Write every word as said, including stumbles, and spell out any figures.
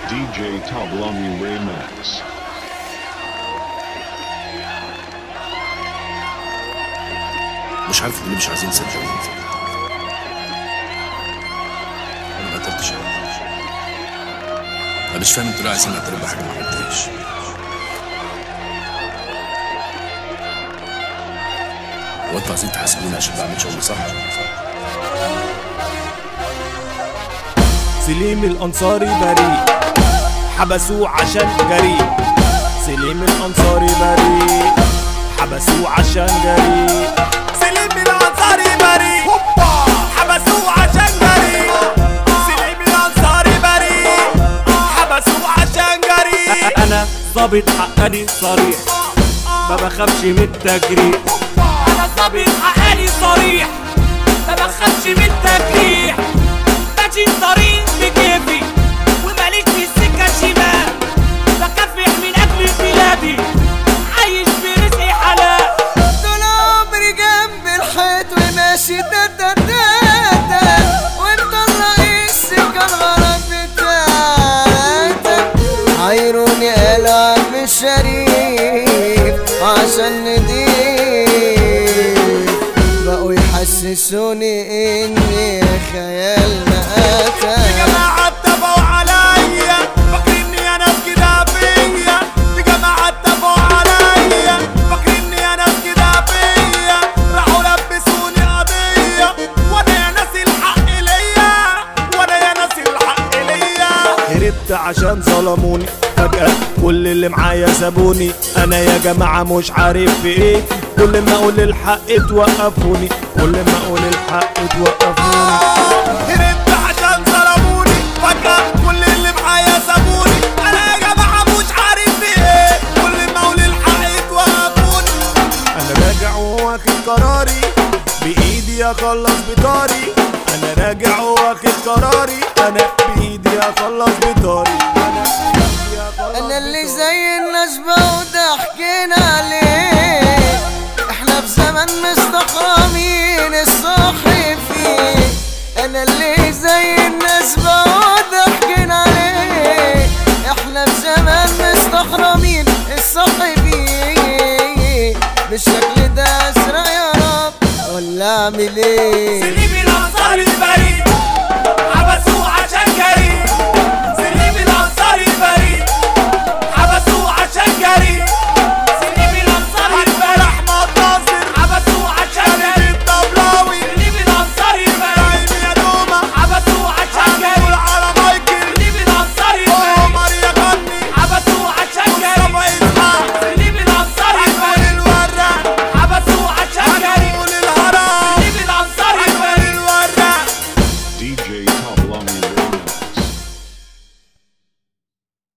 دي جي Tablami Remix. مش عارف اللي مش عايزين تصدقوني. انا ما قتلتش حد. انا مش فاهم انتوا ليه عايزين اعترف بحاجه ما عملتهاش. هو انتوا عايزين تحاسبوني عشان بعمل شغل صح؟ سليم الأنصاري بريء، حبسوه عشان جريء. سليم الأنصاري بريء، حبسوه عشان جريء. سليم الأنصاري بريء، حبسوه عشان جريء. سليم الأنصاري بريء، حبسوه عشان جريء. أنا ظابط حقاني صريح، ما بخافش من التجريح. أنا ظابط حقاني صريح، ما بخافش من التجريح. ماشي طريق بكيفي وماليش في السكة شمال، بكافح من أجل بلادي، عايش برزقي حلال. طول عمري جنب الحيط وماشي دادا دادا، وانت الرئيس سكة الغرض بتاعتك. عايروني قالوا عم الشريف عشان نضيف، بقوا يحسسوني اني خيال مآتة. يا جماعة اتفقوا عليا، فاكريني انا كده فيا. يا جماعة اتفقوا عليا، فاكريني انا كده فيا. راحوا لبسوني قضية وانا يا ناس الحق ليا، وانا يا ناس الحق ليا. هربت عشان ظلموني فجأة، كل اللي معايا سابوني. انا يا جماعة مش عارف في ايه، كل ما اقول الحق توقفوني، كل ما اقول الحق توقفوني. هربت عشان ظلموني فجأة، كل اللي معايا سابوني. انا يا جماعة مش عارف في ايه، كل ما اقول الحق توقفوني. انا راجع واخد قراري، بايدي اخلص بطاري. انا راجع واخد قراري، انا بايدي اخلص بطاري. انا اللي زي الناس ضاحكين عليه، احنا في زمن مستخرمين الصاحي فيه. انا اللي زي الناس ضاحكين عليه، احنا في زمن مستخرمين الصاحي فيه. بالشكل ده اسرع يا رب ولا اعمل ايه؟